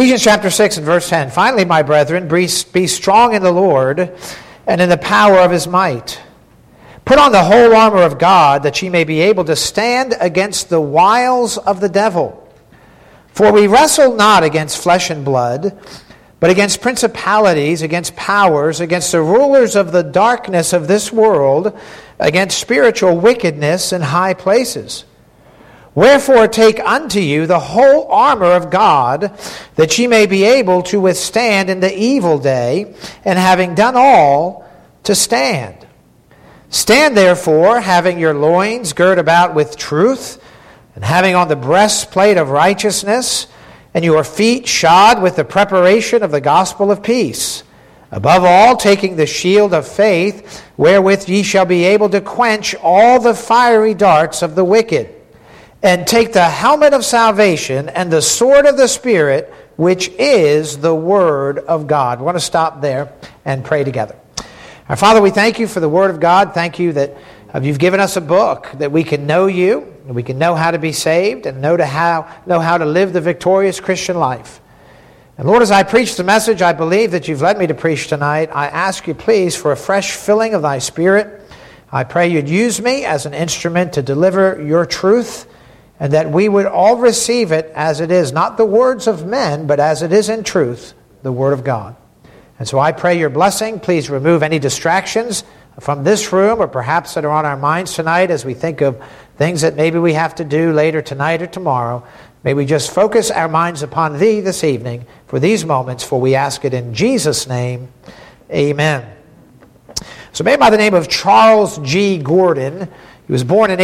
Ephesians chapter 6 and verse 10. Finally, my brethren, be strong in the Lord and in the power of his might. Put on the whole armor of God, that ye may be able to stand against the wiles of the devil. For we wrestle not against flesh and blood, but against principalities, against powers, against the rulers of the darkness of this world, against spiritual wickedness in high places. Wherefore take unto you the whole armor of God, that ye may be able to withstand in the evil day, and having done all, to stand. Stand therefore, having your loins girt about with truth, and having on the breastplate of righteousness, and your feet shod with the preparation of the gospel of peace. Above all, taking the shield of faith, wherewith ye shall be able to quench all the fiery darts of the wicked. And take the helmet of salvation and the sword of the Spirit, which is the Word of God. We want to stop there and pray together. Our Father, we thank you for the Word of God. Thank you that you've given us a book that we can know you, and we can know how to be saved, and know how to live the victorious Christian life. And Lord, as I preach the message I believe that you've led me to preach tonight, I ask you please for a fresh filling of thy Spirit. I pray you'd use me as an instrument to deliver your truth, and that we would all receive it as it is, not the words of men, but as it is in truth, the Word of God. And so I pray your blessing. Please remove any distractions from this room, or perhaps that are on our minds tonight as we think of things that maybe we have to do later tonight or tomorrow. May we just focus our minds upon thee this evening for these moments, for we ask it in Jesus' name. Amen. So a man by the name of Charles G. Gordon. He was born in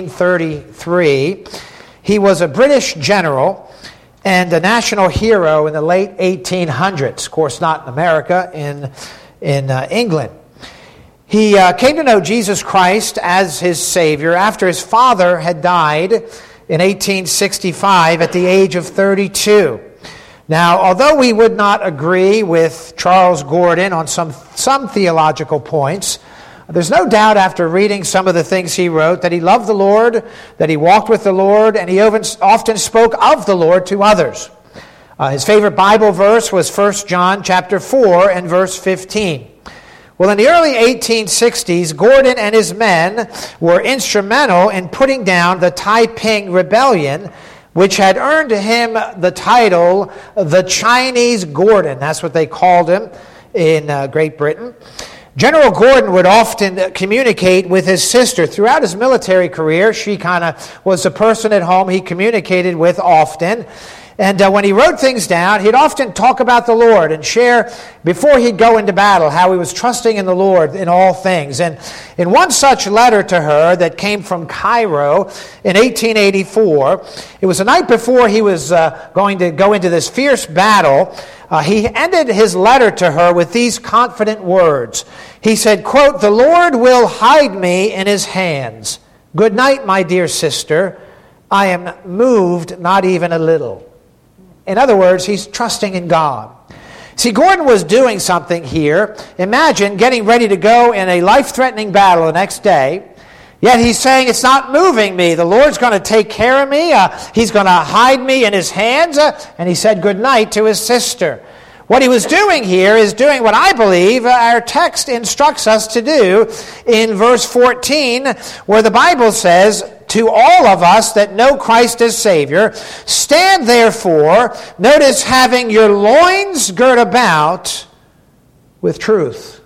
1833. He was a British general and a national hero in the late 1800s. Of course, not in America, in England. He came to know Jesus Christ as his Savior after his father had died in 1865 at the age of 32. Now, although we would not agree with Charles Gordon on some theological points, there's no doubt after reading some of the things he wrote that he loved the Lord, that he walked with the Lord, and he often spoke of the Lord to others. His favorite Bible verse was 1 John chapter 4 and verse 15. Well, in the early 1860s, Gordon and his men were instrumental in putting down the Taiping Rebellion, which had earned him the title, the Chinese Gordon. That's what they called him in Great Britain. General Gordon would often communicate with his sister. Throughout his military career, she kind of was the person at home he communicated with often. And when he wrote things down, he'd often talk about the Lord and share, before he'd go into battle, how he was trusting in the Lord in all things. And in one such letter to her that came from Cairo in 1884, it was the night before he was going to go into this fierce battle. He ended his letter to her with these confident words. He said, quote, "The Lord will hide me in his hands. Good night, my dear sister. I am moved not even a little." In other words, he's trusting in God. See, Gordon was doing something here. Imagine getting ready to go in a life-threatening battle the next day. Yet he's saying, it's not moving me. The Lord's going to take care of me. He's going to hide me in his hands. And he said good night to his sister. What he was doing here is doing what I believe our text instructs us to do in verse 14, where the Bible says, to all of us that know Christ as Savior, stand therefore, notice, having your loins girt about with truth.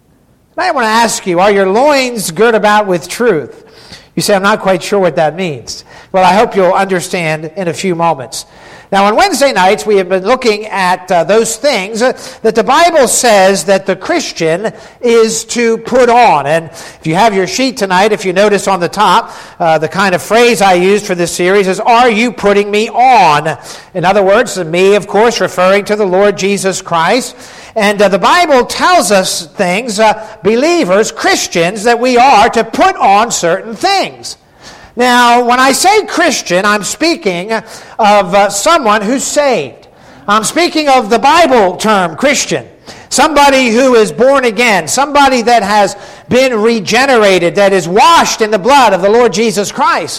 I want to ask you, are your loins girt about with truth? You say, I'm not quite sure what that means. Well, I hope you'll understand in a few moments. Now, on Wednesday nights, we have been looking at those things that the Bible says that the Christian is to put on. And if you have your sheet tonight, if you notice on the top, the kind of phrase I used for this series is, are you putting me on? In other words, me, of course, referring to the Lord Jesus Christ. And the Bible tells us things, believers, Christians, that we are to put on certain things. Now, when I say Christian, I'm speaking of someone who's saved. I'm speaking of the Bible term Christian. Somebody who is born again. Somebody that has been regenerated, that is washed in the blood of the Lord Jesus Christ.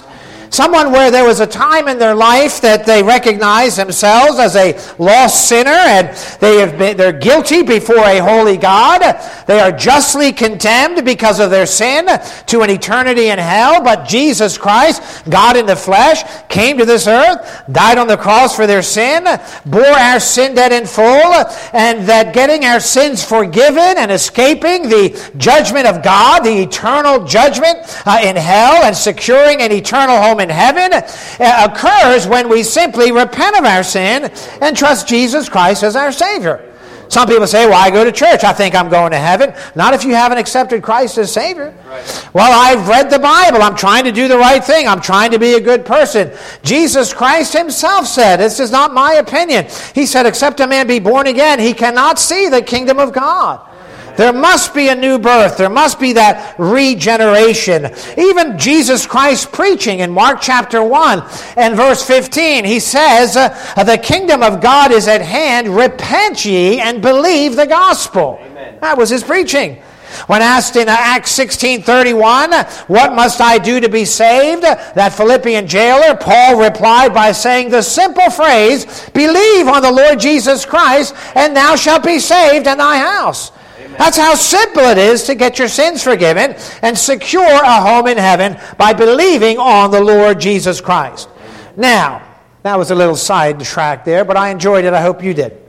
Someone where there was a time in their life that they recognize themselves as a lost sinner and they're guilty before a holy God. They are justly condemned because of their sin to an eternity in hell. But Jesus Christ, God in the flesh, came to this earth, died on the cross for their sin, bore our sin debt in full, and that getting our sins forgiven and escaping the judgment of God, the eternal judgment in hell, and securing an eternal home in heaven occurs when we simply repent of our sin and trust Jesus Christ as our Savior. Some people say, well, I go to church. I think I'm going to heaven. Not if you haven't accepted Christ as Savior. Right. Well, I've read the Bible. I'm trying to do the right thing. I'm trying to be a good person. Jesus Christ himself said, this is not my opinion. He said, except a man be born again, he cannot see the kingdom of God. There must be a new birth. There must be that regeneration. Even Jesus Christ preaching in Mark chapter 1 and verse 15, he says, the kingdom of God is at hand. Repent ye and believe the gospel. Amen. That was his preaching. When asked in Acts 16:31, what must I do to be saved? That Philippian jailer, Paul replied by saying the simple phrase, believe on the Lord Jesus Christ, and thou shalt be saved in thy house. That's how simple it is to get your sins forgiven and secure a home in heaven by believing on the Lord Jesus Christ. Now, that was a little sidetrack there, but I enjoyed it. I hope you did.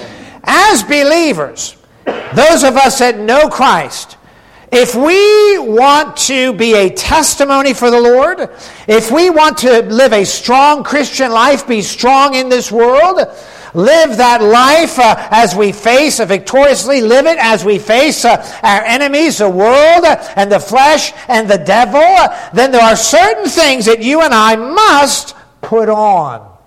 As believers, those of us that know Christ, if we want to be a testimony for the Lord, if we want to live a strong Christian life, be strong in this world, live that life as we face, victoriously live it as we face our enemies, the world and the flesh and the devil, then there are certain things that you and I must put on.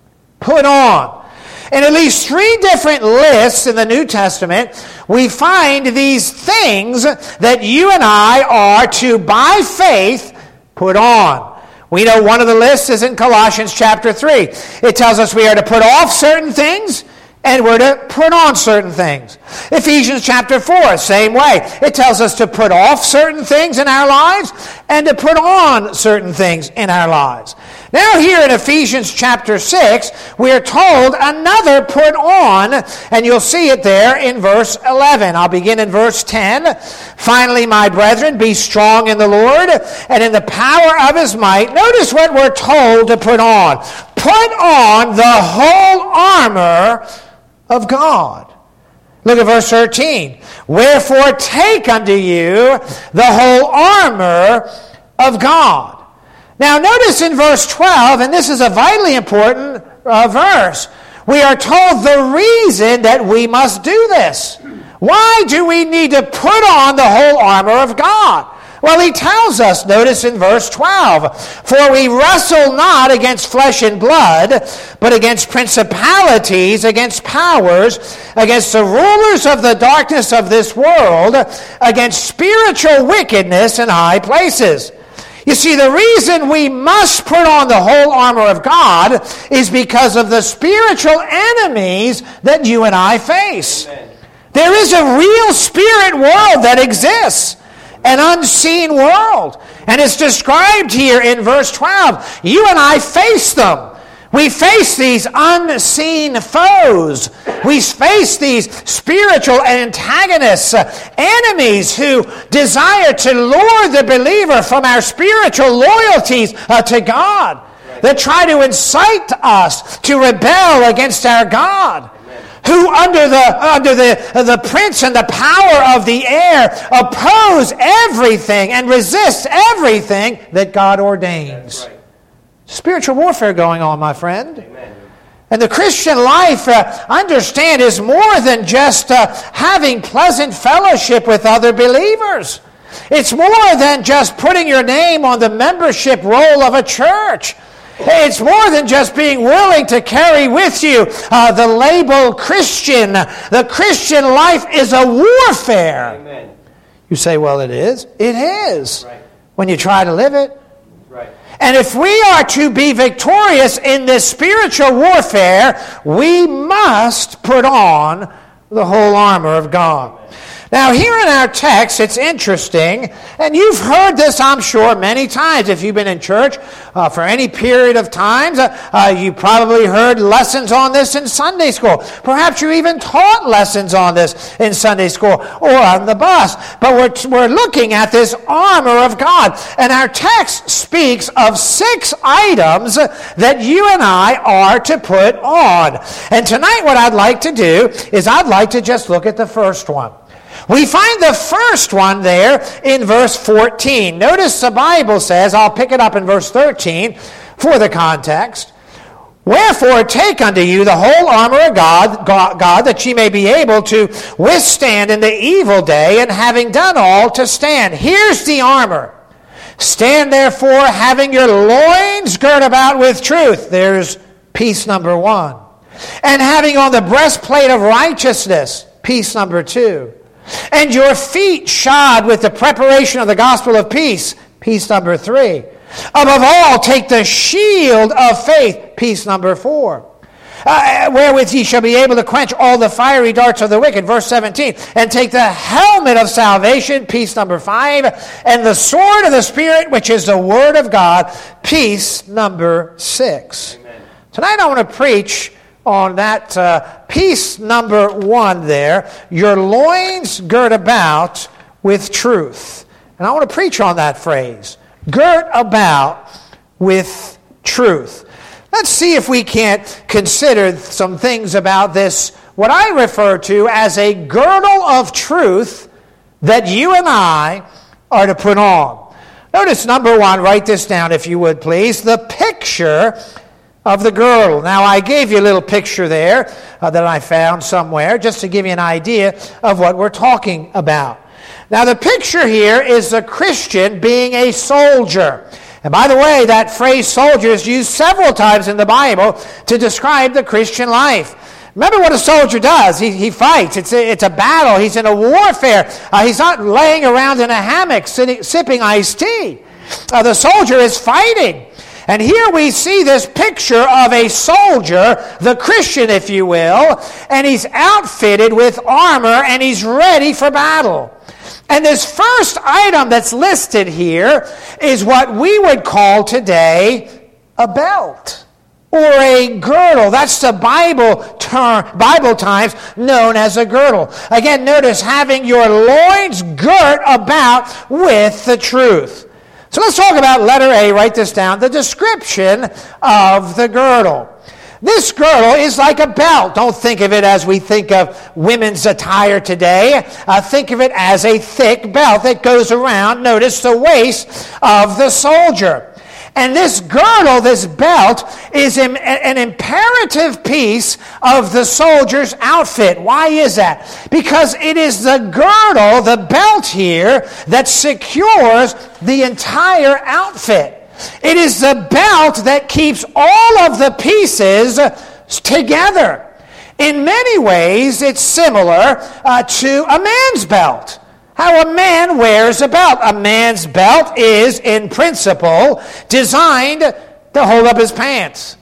Put on. In at least 3 different lists in the New Testament, we find these things that you and I are to, by faith, put on. We know one of the lists is in Colossians chapter 3. It tells us we are to put off certain things and we're to put on certain things. Ephesians chapter 4, same way. It tells us to put off certain things in our lives and to put on certain things in our lives. Now here in Ephesians chapter 6, we are told another put on, and you'll see it there in verse 11. I'll begin in verse 10. Finally, my brethren, be strong in the Lord and in the power of his might. Notice what we're told to put on. Put on the whole armor of God. Look at verse 13. Wherefore take unto you the whole armor of God. Now notice in verse 12, and this is a vitally important verse, we are told the reason that we must do this. Why do we need to put on the whole armor of God? Well, he tells us, notice in verse 12, for we wrestle not against flesh and blood, but against principalities, against powers, against the rulers of the darkness of this world, against spiritual wickedness in high places. You see, the reason we must put on the whole armor of God is because of the spiritual enemies that you and I face. Amen. There is a real spirit world that exists, an unseen world. And it's described here in verse 12. You and I face them. We face these unseen foes. We face these spiritual antagonists, enemies who desire to lure the believer from our spiritual loyalties to God. That try to incite us to rebel against our God. Who under the prince and the power of the air oppose everything and resist everything that God ordains. Spiritual warfare going on, my friend. Amen. And the Christian life, understand, is more than just having pleasant fellowship with other believers. It's more than just putting your name on the membership roll of a church. It's more than just being willing to carry with you the label Christian. The Christian life is a warfare. Amen. You say, well, it is. It is. Right. When you try to live it. Right. And if we are to be victorious in this spiritual warfare, we must put on the whole armor of God. Now, here in our text, it's interesting, and you've heard this, I'm sure, many times. If you've been in church for any period of times, you probably heard lessons on this in Sunday school. Perhaps you even taught lessons on this in Sunday school or on the bus. But we're looking at this armor of God, and our text speaks of 6 items that you and I are to put on. And tonight what I'd like to do is I'd like to just look at the first one. We find the first one there in verse 14. Notice the Bible says, I'll pick it up in verse 13 for the context. Wherefore take unto you the whole armor of God, that ye may be able to withstand in the evil day, and having done all, to stand. Here's the armor. Stand therefore, having your loins girt about with truth. There's piece number 1. And having on the breastplate of righteousness, piece number 2. And your feet shod with the preparation of the gospel of peace, piece number 3. Above all, take the shield of faith, piece number 4. Wherewith ye shall be able to quench all the fiery darts of the wicked, verse 17. And take the helmet of salvation, piece number 5. And the sword of the Spirit, which is the word of God, piece number 6. Amen. Tonight I want to preach on that piece number 1 there, your loins girt about with truth. And I want to preach on that phrase, girt about with truth. Let's see if we can't consider some things about this, what I refer to as a girdle of truth that you and I are to put on. Notice number 1, write this down if you would please, the picture of the girdle. Now, I gave you a little picture there that I found somewhere just to give you an idea of what we're talking about. Now, the picture here is a Christian being a soldier. And by the way, that phrase soldier is used several times in the Bible to describe the Christian life. Remember what a soldier does. He fights. It's a battle. He's in a warfare. He's not laying around in a hammock sipping iced tea. The soldier is fighting. And here we see this picture of a soldier, the Christian, if you will, and he's outfitted with armor and he's ready for battle. And this first item that's listed here is what we would call today a belt or a girdle. That's the Bible times known as a girdle. Again, notice having your loins girt about with the truth. So let's talk about letter A, write this down, the description of the girdle. This girdle is like a belt. Don't think of it as we think of women's attire today. Think of it as a thick belt that goes around, notice, the waist of the soldier. And this girdle, this belt, is an imperative piece of the soldier's outfit. Why is that? Because it is the girdle, the belt here, that secures the entire outfit. It is the belt that keeps all of the pieces together. In many ways, it's similar to a man's belt. How a man wears a belt. A man's belt is, in principle, designed to hold up his pants.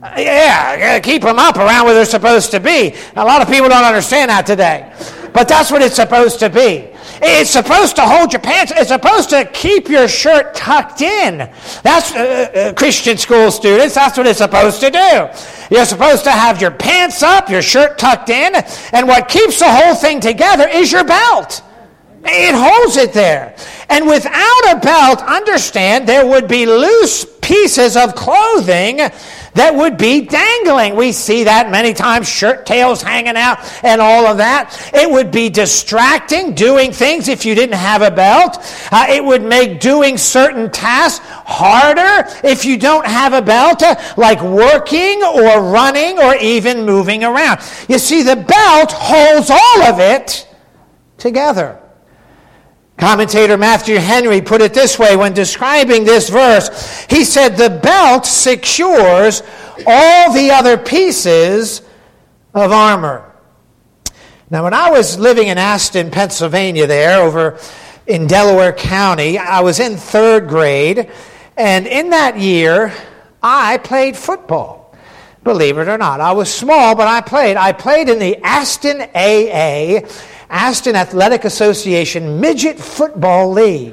Yeah, keep them up around where they're supposed to be. A lot of people don't understand that today. But that's what it's supposed to be. It's supposed to hold your pants. It's supposed to keep your shirt tucked in. That's Christian school students. That's what it's supposed to do. You're supposed to have your pants up, your shirt tucked in, and what keeps the whole thing together is your belt. It holds it there. And without a belt, understand, there would be loose pieces of clothing that would be dangling. We see that many times, shirt tails hanging out and all of that. It would be distracting, doing things if you didn't have a belt. It would make doing certain tasks harder if you don't have a belt, like working or running or even moving around. You see, the belt holds all of it together. Commentator Matthew Henry put it this way when describing this verse. He said, the belt secures all the other pieces of armor. Now, when I was living in Aston, Pennsylvania there, over in Delaware County, I was in 3rd grade, and in that year, I played football. Believe it or not. I was small, but I played. I played in the Aston AA, Aston Athletic Association Midget Football League.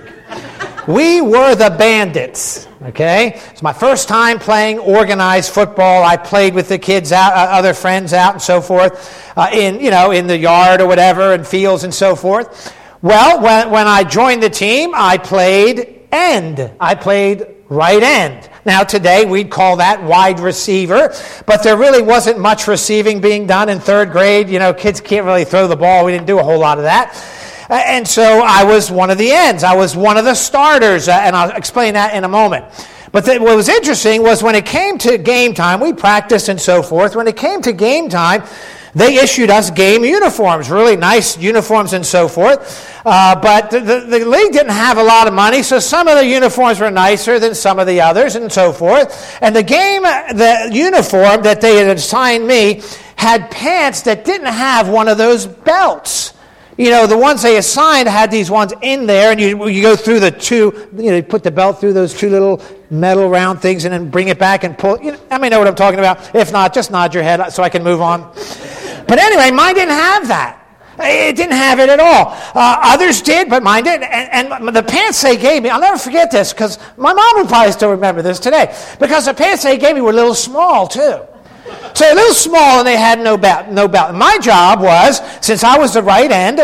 We were the Bandits, okay? It's my first time playing organized football. I played with the kids out, other friends out and so forth, in the yard or whatever, and fields and so forth. Well, when I joined the team, I played end. I played right end. Now, today, we'd call that wide receiver, but there really wasn't much receiving being done in third grade. Kids can't really throw the ball. We didn't do a whole lot of that. And so I was one of the ends. I was one of the starters, and I'll explain that in a moment. But what was interesting was when it came to game time, we practiced and so forth. When it came to game time, they issued us game uniforms, really nice uniforms and so forth. But the league didn't have a lot of money, so some of the uniforms were nicer than some of the others and so forth. And the uniform that they had assigned me had pants that didn't have one of those belts. The ones they assigned had these ones in there, and you go through the two, you put the belt through those two little metal round things and then bring it back and pull. I mean, know what I'm talking about. If not, just nod your head so I can move on. But anyway, mine didn't have that. It didn't have it at all. Others did, but mine didn't. And the pants they gave me, I'll never forget this, because my mom would probably still remember this today, because the pants they gave me were a little small, too. So a little small, and they had no belt. My job was, since I was the right end,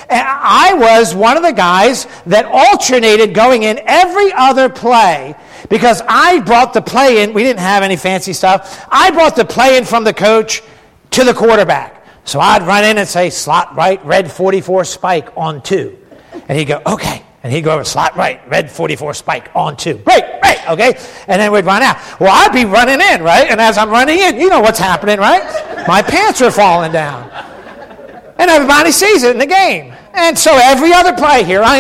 I was one of the guys that alternated going in every other play, because I brought the play in. We didn't have any fancy stuff. I brought the play in from the coach to the quarterback. So I'd run in and say, slot right, red 44 spike on 2. And he'd go, okay. And he'd go over, slot right, red 44 spike on 2. Right, okay? And then we'd run out. Well, I'd be running in, right? And as I'm running in, you know what's happening, right? My pants are falling down. And everybody sees it in the game. And so every other play, here I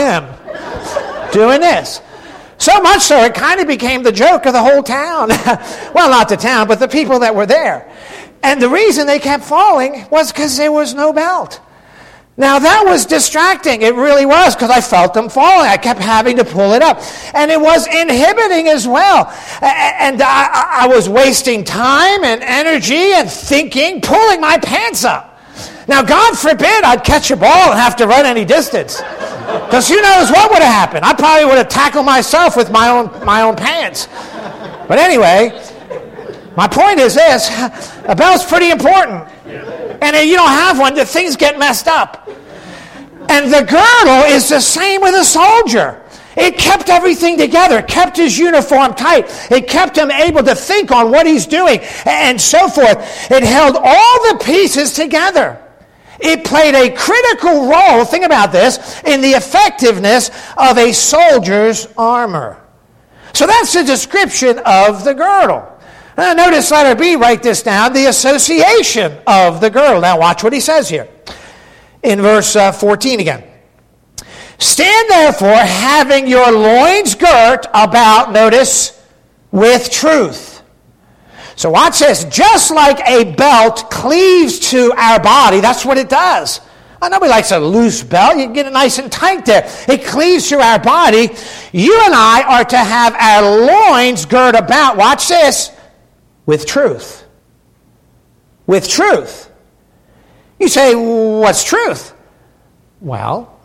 am, doing this. So much so, it kind of became the joke of the whole town. Well, not the town, but the people that were there. And the reason they kept falling was because there was no belt. Now, that was distracting. It really was, because I felt them falling. I kept having to pull it up. And it was inhibiting as well. And I was wasting time and energy and thinking, pulling my pants up. Now, God forbid I'd catch a ball and have to run any distance. Because who knows what would have happened. I probably would have tackled myself with my own pants. But anyway, my point is this. A belt's pretty important. And if you don't have one, the things get messed up. And the girdle is the same with a soldier. It kept everything together. It kept his uniform tight. It kept him able to think on what he's doing and so forth. It held all the pieces together. It played a critical role, think about this, in the effectiveness of a soldier's armor. So that's the description of the girdle. Now notice letter B, write this down, the association of the girdle. Now watch what he says here. In verse 14 again. Stand therefore, having your loins girt about, notice, with truth. So watch this. Just like a belt cleaves to our body, that's what it does. Nobody likes a loose belt. You can get it nice and tight there. It cleaves to our body. You and I are to have our loins girt about, watch this, with truth. With truth. You say, what's truth? Well,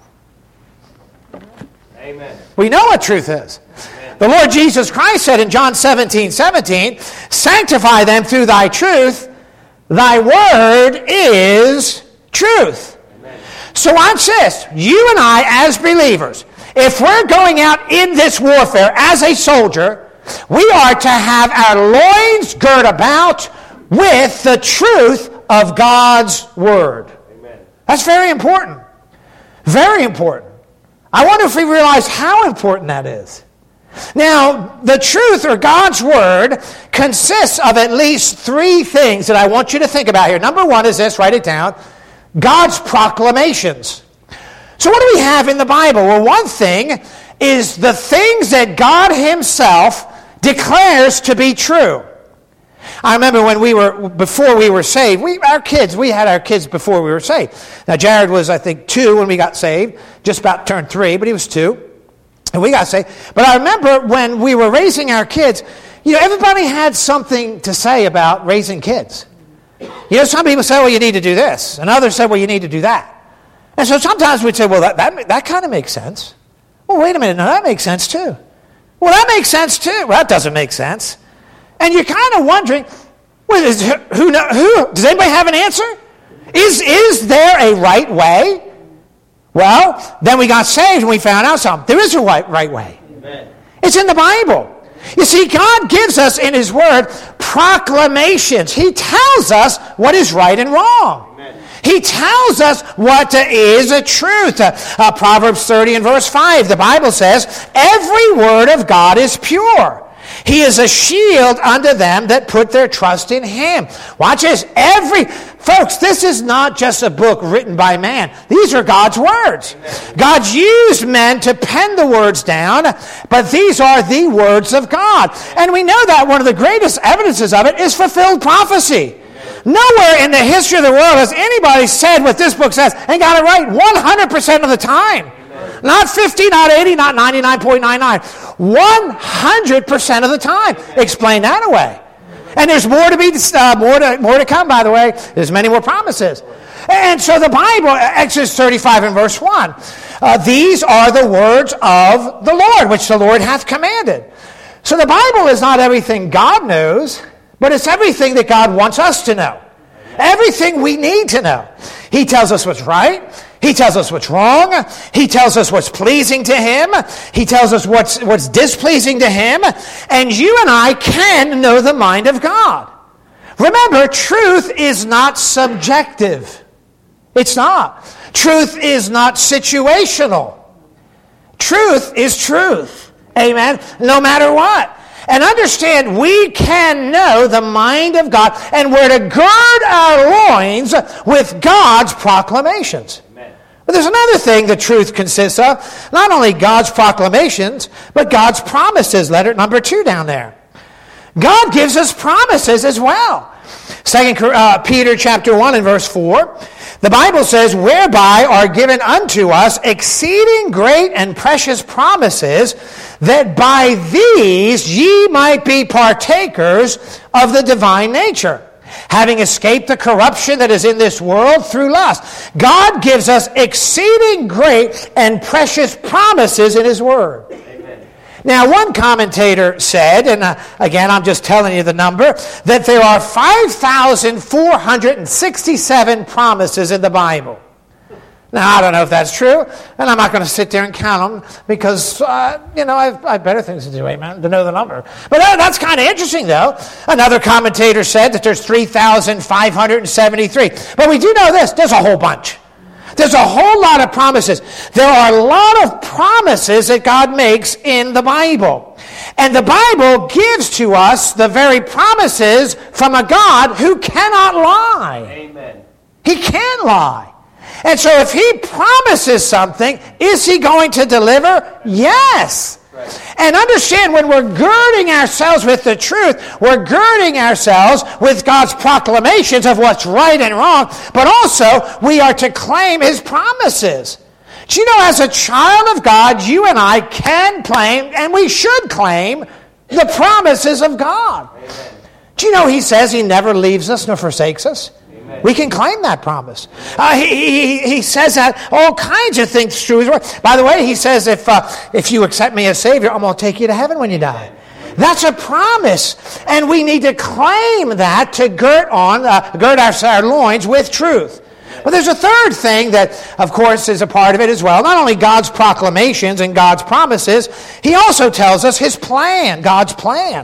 amen. We know what truth is. Amen. The Lord Jesus Christ said in John 17:17, sanctify them through thy truth. Thy word is truth. Amen. So watch this. You and I as believers, if we're going out in this warfare as a soldier, we are to have our loins girt about with the truth of God's word. Amen. That's very important. Very important. I wonder if we realize how important that is. Now, the truth or God's word consists of at least 3 things that I want you to think about here. Number 1 is this, write it down, God's proclamations. So what do we have in the Bible? Well, one thing is the things that God himself declares to be true. I remember when before we were saved, we had our kids before we were saved. Now, Jared was, I think, 2 when we got saved, just about turned 3, but he was 2, and we got saved. But I remember when we were raising our kids, everybody had something to say about raising kids. Some people say, well, you need to do this, and others said, well, you need to do that. And so sometimes we'd say, well, that kind of makes sense. Well, wait a minute. No, that makes sense too. Well, that makes sense too. Well, that doesn't make sense. And you're kind of wondering, well, who does anybody have an answer? Is there a right way? Well, then we got saved and we found out something. There is a right way. Amen. It's in the Bible. You see, God gives us in His Word proclamations. He tells us what is right and wrong. Amen. He tells us what is a truth. Proverbs 30 and verse 5, the Bible says, every word of God is pure. He is a shield unto them that put their trust in Him. Watch this. Folks, this is not just a book written by man. These are God's words. Amen. God used men to pen the words down, but these are the words of God. And we know that one of the greatest evidences of it is fulfilled prophecy. Nowhere in the history of the world has anybody said what this book says and got it right 100% of the time. Not 50, not 80, not 99.99. 100% of the time. Explain that away. And there's more to come, by the way. There's many more promises. And so the Bible, Exodus 35 and verse 1, these are the words of the Lord, which the Lord hath commanded. So the Bible is not everything God knows, but it's everything that God wants us to know. Everything we need to know. He tells us what's right. He tells us what's wrong. He tells us what's pleasing to Him. He tells us what's displeasing to Him. And you and I can know the mind of God. Remember, truth is not subjective. It's not. Truth is not situational. Truth is truth. Amen? No matter what. And understand, we can know the mind of God, and we're to gird our loins with God's proclamations. Amen. But there's another thing the truth consists of. Not only God's proclamations, but God's promises. Letter number 2 down there. God gives us promises as well. 2 Peter chapter 1 and verse 4. The Bible says, whereby are given unto us exceeding great and precious promises, that by these ye might be partakers of the divine nature, having escaped the corruption that is in this world through lust. God gives us exceeding great and precious promises in His Word. Now, one commentator said, and again, I'm just telling you the number, that there are 5,467 promises in the Bible. Now, I don't know if that's true, and I'm not going to sit there and count them because, I've better things to do, amen, to know the number. But that's kind of interesting, though. Another commentator said that there's 3,573. But we do know this, there's a whole bunch. There's a whole lot of promises. There are a lot of promises that God makes in the Bible. And the Bible gives to us the very promises from a God who cannot lie. Amen. He can't lie. And so if He promises something, is He going to deliver? Yes. And understand, when we're girding ourselves with the truth, we're girding ourselves with God's proclamations of what's right and wrong, but also we are to claim His promises. Do you know, as a child of God, you and I can claim, and we should claim, the promises of God. Amen. Do you know He says He never leaves us nor forsakes us? We can claim that promise. He says that all kinds of things through His Word. By the way, He says, if you accept me as Savior, I'm going to take you to heaven when you die. That's a promise. And we need to claim that to gird our loins with truth. But there's a third thing that, of course, is a part of it as well. Not only God's proclamations and God's promises, He also tells us His plan, God's plan.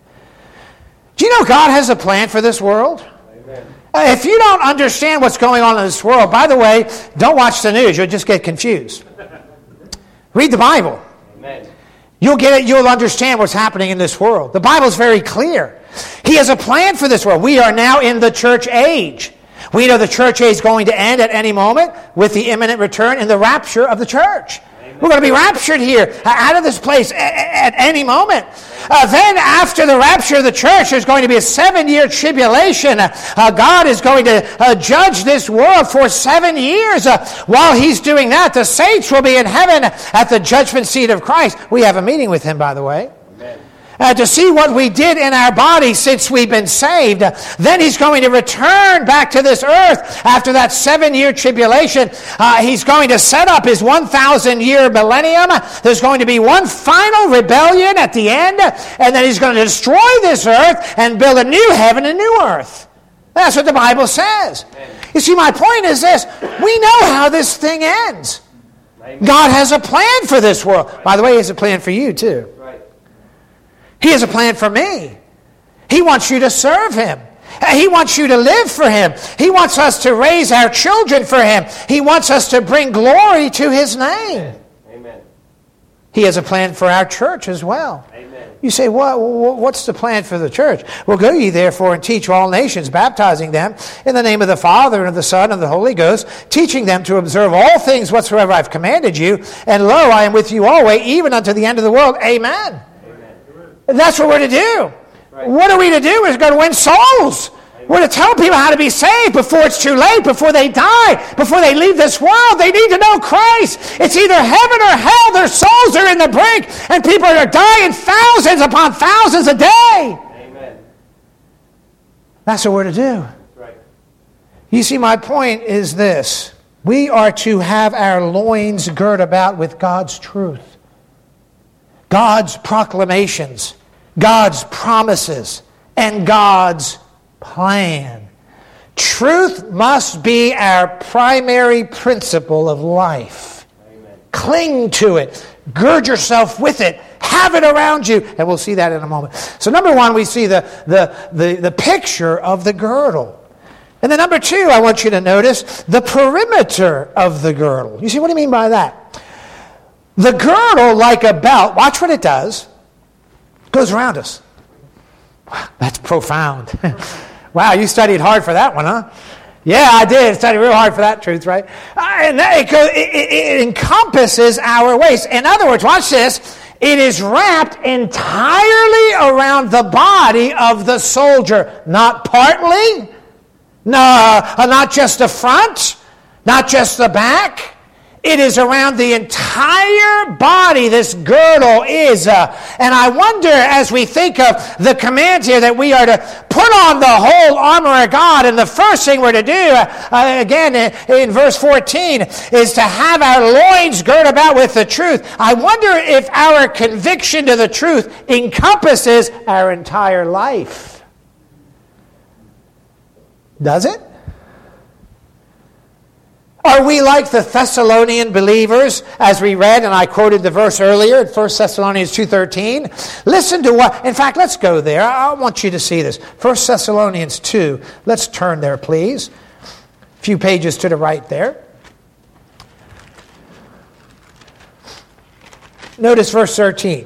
Do you know God has a plan for this world? Amen. If you don't understand what's going on in this world, by the way, don't watch the news. You'll just get confused. Read the Bible. Amen. You'll get it. You'll understand what's happening in this world. The Bible is very clear. He has a plan for this world. We are now in the church age. We know the church age is going to end at any moment with the imminent return and the rapture of the church. We're going to be raptured here, out of this place at any moment. Then after the rapture of the church, there's going to be a 7-year tribulation. God is going to judge this world for 7 years. While He's doing that, the saints will be in heaven at the judgment seat of Christ. We have a meeting with Him, by the way. Amen. to see what we did in our body since we've been saved. Then he's going to return back to this earth after that 7-year tribulation. He's going to set up his 1,000-year millennium. There's going to be one final rebellion at the end, and then he's going to destroy this earth and build a new heaven and new earth. That's what the Bible says. Amen. You see, my point is this. We know how this thing ends. Amen. God has a plan for this world. Right. By the way, he has a plan for you too. Right. He has a plan for me. He wants you to serve him. He wants you to live for him. He wants us to raise our children for him. He wants us to bring glory to his name. Amen. He has a plan for our church as well. Amen. You say, what's the plan for the church? Well, go ye therefore and teach all nations, baptizing them in the name of the Father and of the Son and of the Holy Ghost, teaching them to observe all things whatsoever I've commanded you. And lo, I am with you always, even unto the end of the world. Amen. Amen. And that's what we're to do. Right. What are we to do? We're going to win souls. We're to tell people how to be saved before it's too late, before they die, before they leave this world. They need to know Christ. It's either heaven or hell. Their souls are in the brink, and people are dying thousands upon thousands a day. Amen. That's what we're to do. Right. You see, my point is this. We are to have our loins girt about with God's truth, God's proclamations, God's promises, and God's plan. Truth must be our primary principle of life. Amen. Cling to it. Gird yourself with it. Have it around you. And we'll see that in a moment. So number one, we see the picture of the girdle. And then number two, I want you to notice the perimeter of the girdle. You see, what do you mean by that? The girdle, like a belt, watch what it does, goes around us. That's profound. Wow, you studied hard for that one, huh? Yeah, I did. Study real hard for that truth, right? And it encompasses our waist. In other words, watch this. It is wrapped entirely around the body of the soldier. Not partly. No, not just the front. Not just the back. It is around the entire body, this girdle is. And I wonder, as we think of the command here, that we are to put on the whole armor of God. And the first thing we're to do, again, in verse 14, is to have our loins girt about with the truth. I wonder if our conviction to the truth encompasses our entire life. Does it? Are we like the Thessalonian believers, as we read, and I quoted the verse earlier, 1 Thessalonians 2:13? Listen to what, in fact, let's go there. I want you to see this. 1 Thessalonians 2. Let's turn there, please. A few pages to the right there. Notice verse 13.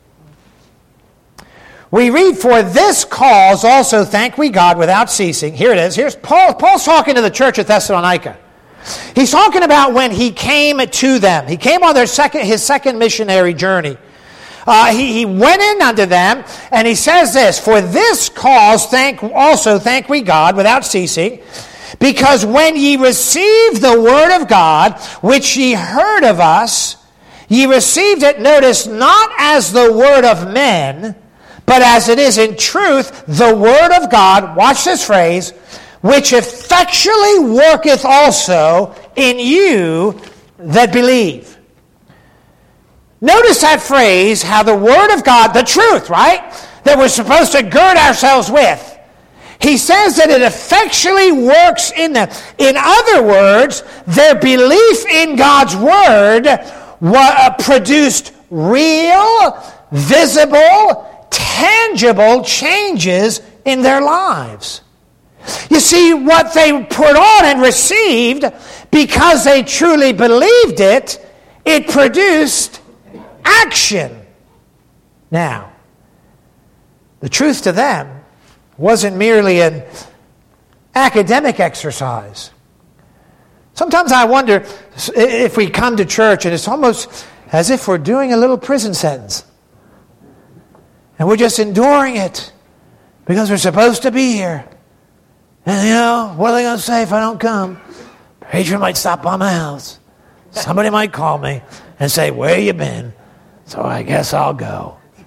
We read, for this cause also thank we God without ceasing. Here it is. Here's Paul's talking to the church at Thessalonica. He's talking about when he came to them. He came on his second missionary journey. He went in unto them, and he says this, for this cause thank we God without ceasing, because when ye received the word of God, which ye heard of us, ye received it, notice, not as the word of men, but as it is in truth, the word of God, watch this phrase, which effectually worketh also in you that believe. Notice that phrase, how the Word of God, the truth, right, that we're supposed to gird ourselves with. He says that it effectually works in them. In other words, their belief in God's Word produced real, visible, tangible changes in their lives. You see, what they put on and received, because they truly believed it, it produced action. Now, the truth to them wasn't merely an academic exercise. Sometimes I wonder if we come to church and it's almost as if we're doing a little prison sentence. And we're just enduring it because we're supposed to be here. And what are they going to say if I don't come? Preacher might stop by my house. Somebody might call me and say, where you been? So I guess I'll go.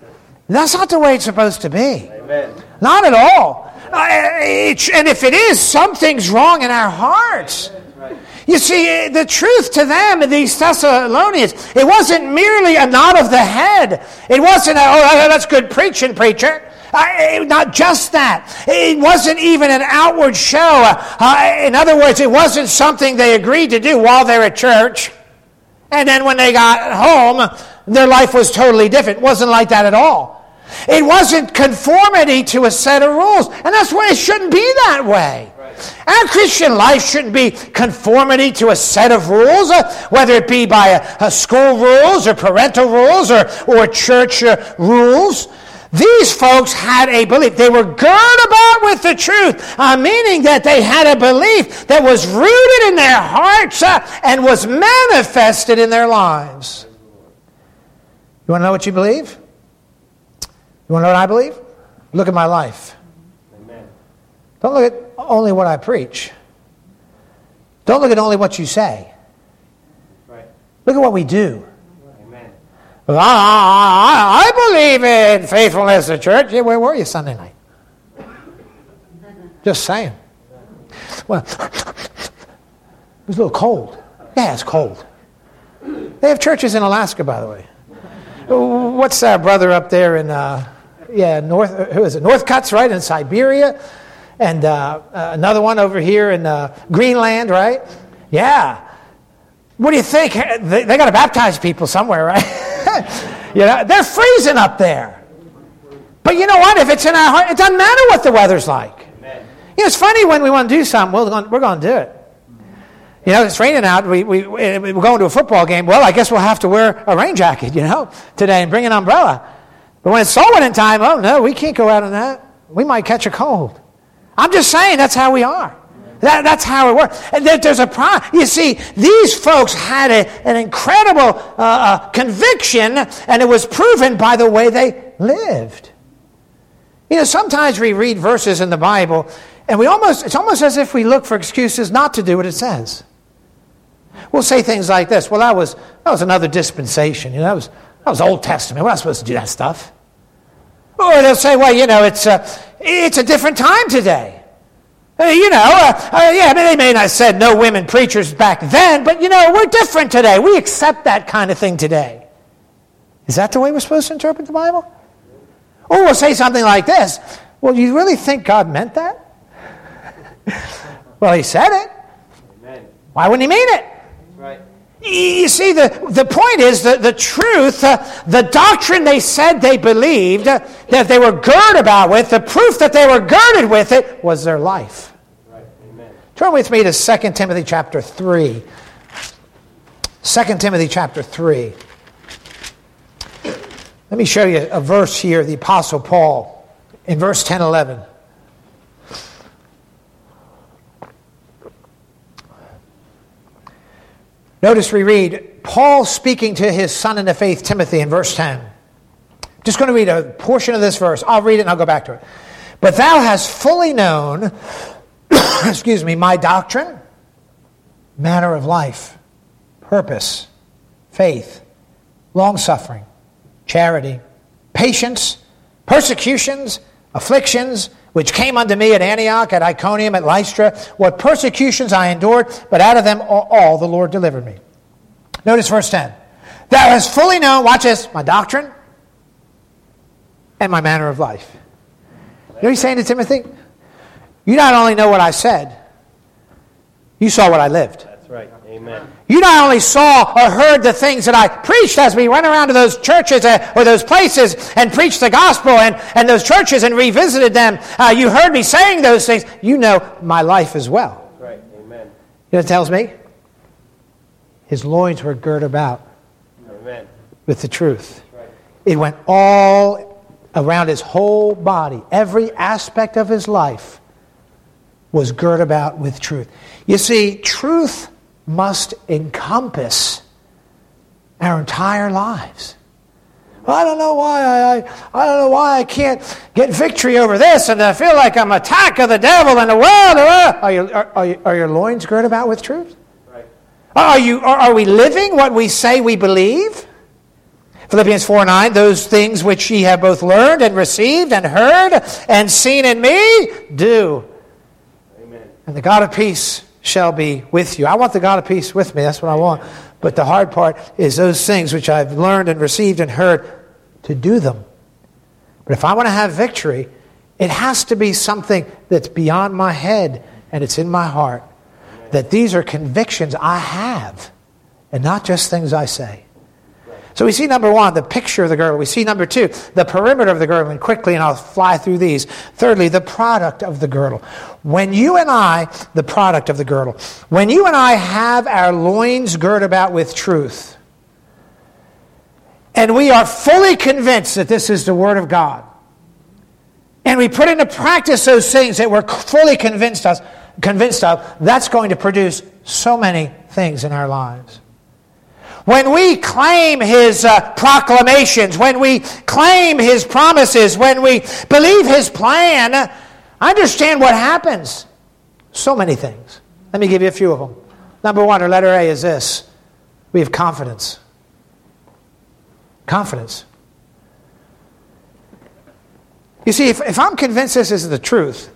That's not the way it's supposed to be. Amen. Not at all. And if it is, something's wrong in our hearts. You see, the truth to them, these Thessalonians, it wasn't merely a nod of the head. It wasn't, that's good preaching, preacher. Not just that. It wasn't even an outward show. In other words, it wasn't something they agreed to do while they're at church. And then when they got home, their life was totally different. It wasn't like that at all. It wasn't conformity to a set of rules. And that's why it shouldn't be that way. Right. Our Christian life shouldn't be conformity to a set of rules, whether it be by a school rules or parental rules or church rules. These folks had a belief. They were girded about with the truth, meaning that they had a belief that was rooted in their hearts and was manifested in their lives. You want to know what you believe? You want to know what I believe? Look at my life. Amen. Don't look at only what I preach. Don't look at only what you say. Right. Look at what we do. Amen. Well, I believe in faithfulness to church. Yeah, where were you Sunday night? Just saying. Well, it was a little cold. Yeah, it's cold. They have churches in Alaska, by the way. What's our brother up there in Northcutt, right, in Siberia, and another one over here in Greenland, right? Yeah. What do you think? They got to baptize people somewhere, right? They're freezing up there. But you know what? If it's in our heart, it doesn't matter what the weather's like. Amen. It's funny when we want to do something, we're going to do it. It's raining out. We're going to a football game. Well, I guess we'll have to wear a rain jacket, today and bring an umbrella. But when it's soul winning time, oh no, we can't go out in that. We might catch a cold. I'm just saying that's how we are. That's how it works. And there's a problem. You see, these folks had an incredible conviction, and it was proven by the way they lived. Sometimes we read verses in the Bible, and it's almost as if we look for excuses not to do what it says. We'll say things like this. Well, that was another dispensation. That was Old Testament. We're not supposed to do that stuff. Or they'll say, well, it's a different time today. They may not have said no women preachers back then, but, we're different today. We accept that kind of thing today. Is that the way we're supposed to interpret the Bible? Or we'll say something like this. Well, you really think God meant that? Well, he said it. Amen. Why wouldn't he mean it? Right. You see, the point is that the truth, the doctrine they said they believed, that they were girded about with, the proof that they were girded with it, was their life. Right. Amen. Turn with me to 2 Timothy chapter 3. 2 Timothy chapter 3. Let me show you a verse here, the Apostle Paul, in verse 10, 11. Notice we read, Paul speaking to his son in the faith, Timothy, in verse 10. Just going to read a portion of this verse. I'll read it and I'll go back to it. But thou hast fully known, my doctrine, manner of life, purpose, faith, long-suffering, charity, patience, persecutions, afflictions, which came unto me at Antioch, at Iconium, at Lystra, what persecutions I endured, but out of them all the Lord delivered me. Notice verse 10. Thou hast fully known, watch this, my doctrine and my manner of life. You know what he's saying to Timothy? You not only know what I said, you saw what I lived. That's right. Amen. You not only saw or heard the things that I preached as we went around to those churches or those places and preached the gospel and those churches and revisited them. You heard me saying those things. You know my life as well. That's right. Amen. You know what it tells me? His loins were girt about Amen. With the truth. Right. It went all around his whole body. Every aspect of his life was girt about with truth. You see, truth must encompass our entire lives. Well, I don't know why I can't get victory over this, and I feel like I'm an attack of the devil in the world. Are your loins girt about with truth? Right. Are we living what we say we believe? Philippians 4:9, those things which ye have both learned and received and heard and seen in me, do. Amen. And the God of peace shall be with you. I want the God of peace with me. That's what I want. But the hard part is those things which I've learned and received and heard, to do them. But if I want to have victory, it has to be something that's beyond my head and it's in my heart. Amen. That these are convictions I have and not just things I say. So we see number one, the picture of the girdle. We see number two, the perimeter of the girdle. And quickly, and I'll fly through these. Thirdly, the product of the girdle. When you and I, the product of the girdle. When you and I have our loins girt about with truth, and we are fully convinced that this is the Word of God, and we put into practice those things that we're fully convinced of, that's going to produce so many things in our lives. When we claim His proclamations, when we claim His promises, when we believe His plan, understand what happens. So many things. Let me give you a few of them. Number one, or letter A, is this. We have confidence. Confidence. You see, if I'm convinced this is the truth,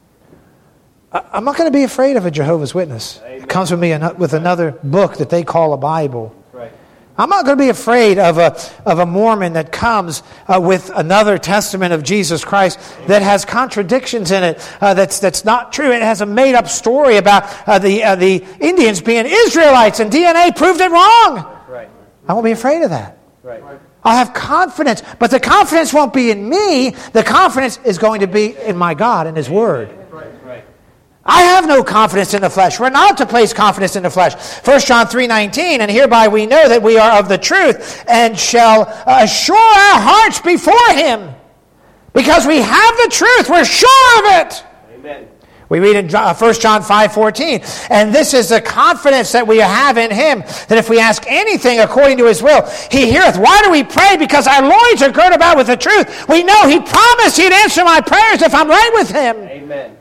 I'm not going to be afraid of a Jehovah's Witness. It comes with me with another book that they call a Bible. I'm not going to be afraid of a Mormon that comes with another testament of Jesus Christ that has contradictions in it, that's not true. It has a made-up story about the Indians being Israelites and DNA proved it wrong. Right. I won't be afraid of that. Right. I'll have confidence, but the confidence won't be in me. The confidence is going to be in my God and His Word. Right. I have no confidence in the flesh. We're not to place confidence in the flesh. 1 John 3:19, and hereby we know that we are of the truth and shall assure our hearts before Him. Because we have the truth, we're sure of it. Amen. We read in 1 John 5:14, and this is the confidence that we have in Him, that if we ask anything according to His will, He heareth. Why do we pray? Because our loins are girt about with the truth. We know He promised He'd answer my prayers if I'm right with Him. Amen.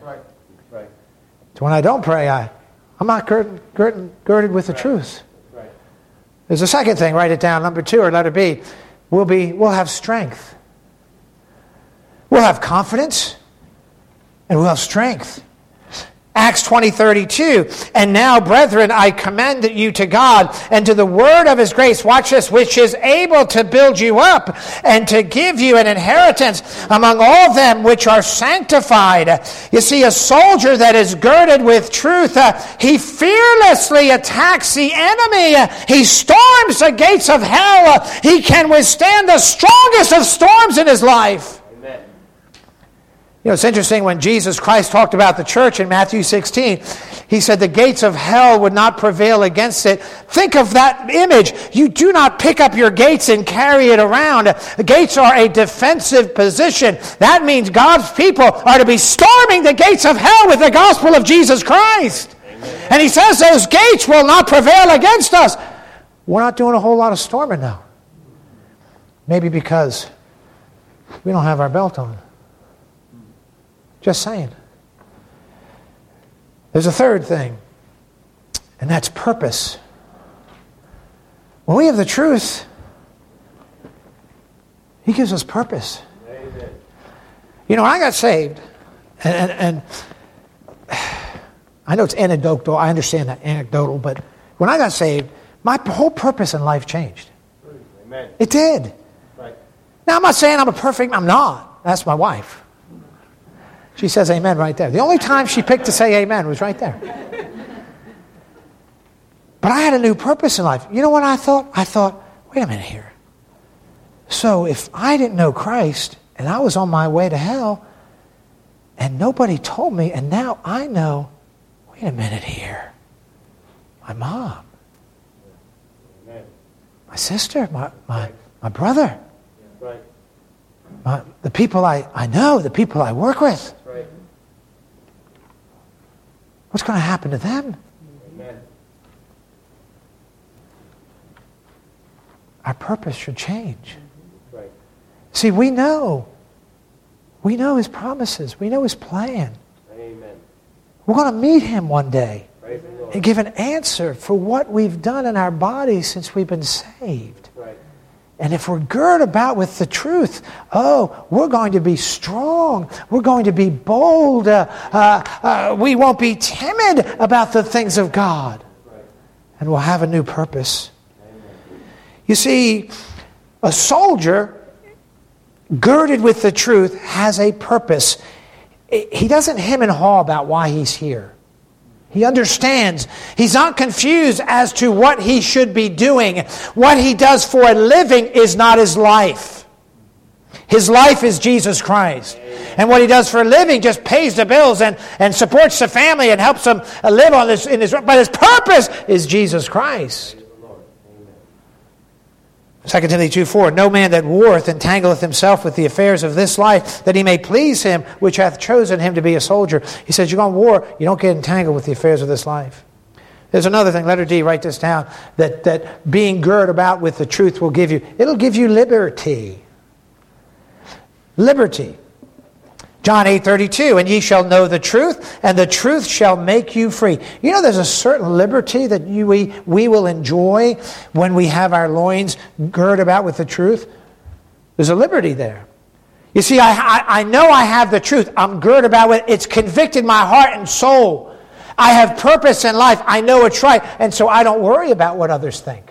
So when I don't pray, I'm not girded with the truth. Right. There's a second thing. Write it down. Number two, or letter B. We'll have strength. We'll have confidence, and we'll have strength. Acts 20:32, and now, brethren, I commend you to God and to the word of His grace, watch this, which is able to build you up and to give you an inheritance among all them which are sanctified. You see, a soldier that is girded with truth, he fearlessly attacks the enemy. He storms the gates of hell. He can withstand the strongest of storms in his life. You know, it's interesting when Jesus Christ talked about the church in Matthew 16, He said the gates of hell would not prevail against it. Think of that image. You do not pick up your gates and carry it around. The gates are a defensive position. That means God's people are to be storming the gates of hell with the gospel of Jesus Christ. Amen. And He says those gates will not prevail against us. We're not doing a whole lot of storming now. Maybe because we don't have our belt on. Just saying. There's a third thing, and that's purpose. When we have the truth, He gives us purpose. Amen. You know, when I got saved, and I know it's anecdotal, I understand that anecdotal, but when I got saved, my whole purpose in life changed. Amen. It did. Right. Now, I'm not saying I'm not. That's my wife. She says amen right there. The only time she picked to say amen was right there. But I had a new purpose in life. You know what I thought? I thought, wait a minute here. So if I didn't know Christ and I was on my way to hell and nobody told me, and now I know, wait a minute here. My mom, my sister, my brother, the people I know, the people I work with. What's going to happen to them? Amen. Our purpose should change. Right. See, we know His promises. We know His plan. Amen. We're going to meet Him one day and give an answer for what we've done in our bodies since we've been saved. Right. And if we're girded about with the truth, we're going to be strong. We're going to be bold. We won't be timid about the things of God. And we'll have a new purpose. You see, a soldier girded with the truth has a purpose. He doesn't hem and haw about why he's here. He understands. He's not confused as to what he should be doing. What he does for a living is not his life. His life is Jesus Christ. And what he does for a living just pays the bills and supports the family and helps them live on this. But his purpose is Jesus Christ. 2 Timothy 2:4, no man that warreth entangleth himself with the affairs of this life, that he may please him which hath chosen him to be a soldier. He says, you're going to war, you don't get entangled with the affairs of this life. There's another thing, letter D, write this down, that being girded about with the truth will give you. It'll give you liberty. Liberty. John 8:32, and ye shall know the truth, and the truth shall make you free. You know there's a certain liberty that we will enjoy when we have our loins girded about with the truth. There's a liberty there. You see, I know I have the truth. I'm girded about with it. It's convicted my heart and soul. I have purpose in life. I know it's right, and so I don't worry about what others think.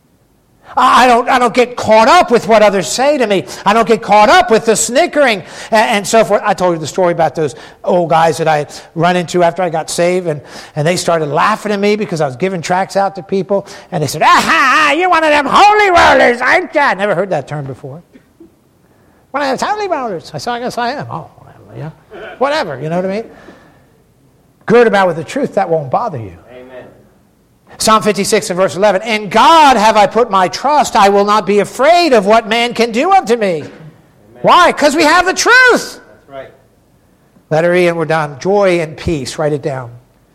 I don't get caught up with what others say to me. I don't get caught up with the snickering and so forth. I told you the story about those old guys that I had run into after I got saved, and they started laughing at me because I was giving tracts out to people, and they said, you're one of them holy rollers, aren't you? I never heard that term before. One of them holy rollers. I said, I guess I am. Oh, yeah. Whatever, you know what I mean? Gird about with the truth, that won't bother you. Psalm 56 and verse 11, in God have I put my trust. I will not be afraid of what man can do unto me. Amen. Why? Because we have the truth. That's right. Letter E and we're done. Joy and peace. Write it down.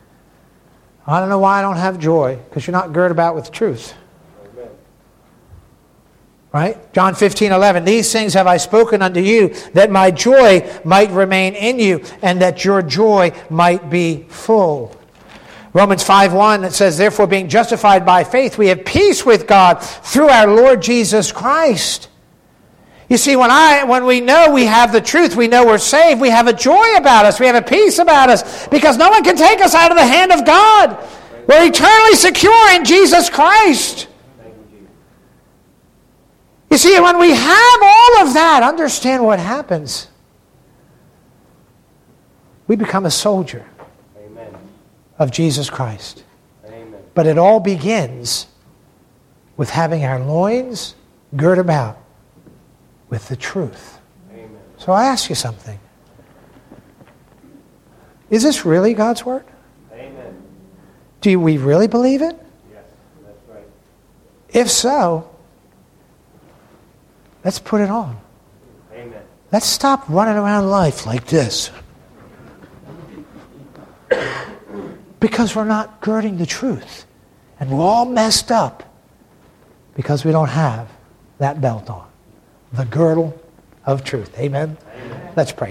I don't know why I don't have joy. Because you're not girded about with the truth. Amen. Right? John 15:11. These things have I spoken unto you, that my joy might remain in you, and that your joy might be full. Romans 5:1, it says, therefore being justified by faith, we have peace with God through our Lord Jesus Christ. You see, when we know we have the truth, we know we're saved, we have a joy about us, we have a peace about us, because no one can take us out of the hand of God. We're eternally secure in Jesus Christ. You see, when we have all of that, understand what happens. We become a soldier of Jesus Christ. Amen. But it all begins with having our loins girded about with the truth. Amen. So I ask you something. Is this really God's Word? Amen. Do we really believe it? Yes, that's right. If so, let's put it on. Amen. Let's stop running around life like this. Because we're not girding the truth. And we're all messed up because we don't have that belt on. The girdle of truth. Amen? Amen. Let's pray.